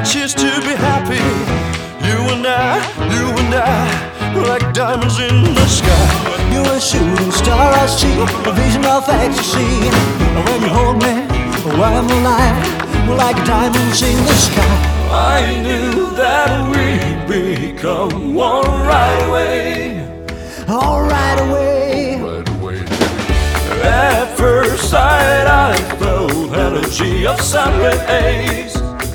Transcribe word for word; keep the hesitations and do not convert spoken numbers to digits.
Cheers to be happy. You and I, you and I, we're like diamonds in the sky. You're a shooting star I see, a vision of ecstasy. When you hold me, while I'm alive, we're like diamonds in the sky. I knew that we'd become one right away. All right away. Right away. At first sight I felt energy of sun rays.